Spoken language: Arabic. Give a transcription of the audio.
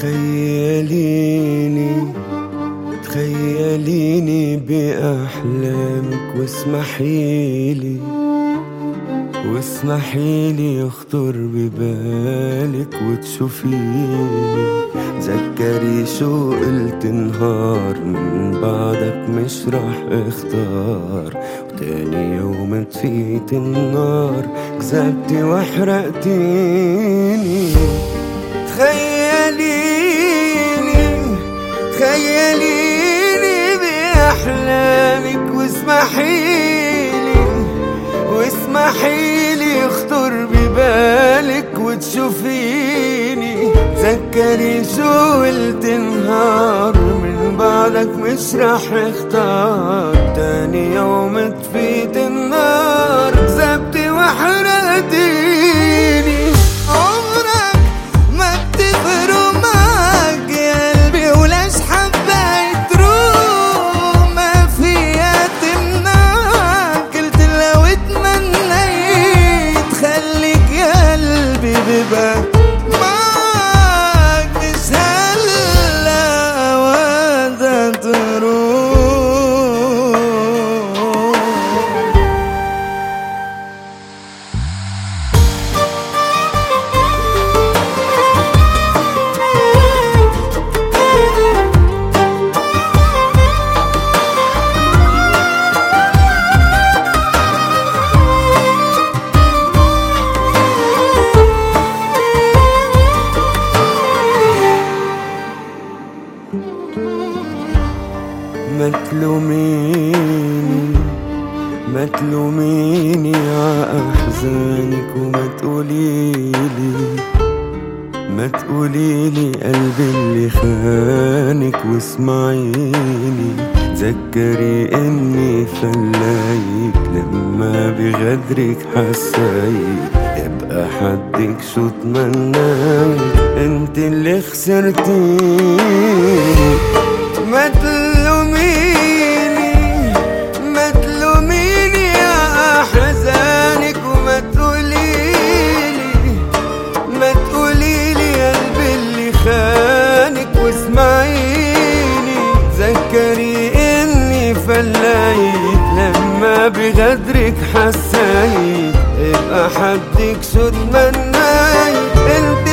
تخيليني تخيليني بأحلامك واسمحيلي يخطر ببالك وتشوفيني. تذكري شو قلت نهار من بعدك مش راح اختار، وتاني يوم طفيت النار كذبتي وحرقتيني. تخيليني بأحلامك واسمحيلي يخطر ببالك وتشوفيني. تذكري شو قلت نهار من بعدك مش راح اختار، تاني يوم طفيت النار كذبتي وحرقتيني. عمرك ما بتفرق معك يا قلبي ولاش حبيت روح ما فيها تمنعك. قلت لو اتمنيت خليك يا قلبي بباك معك مش هلا ودا تروح. ما تلوميني عأحزانك وما تقوليلي قلبي اللي خانك. واسمعيني تذكري اني فلايك لما بغدرك حسيت. يبقى حدك شو تمنيت انت اللي خسرتيني. ما تلوميني يا أحزانك وما تقوليلي قلبي اللي خانك. واسمعيني تذكري اني فلايت لما بغدرك حسيت. يبقى حدك شو تمنيت انت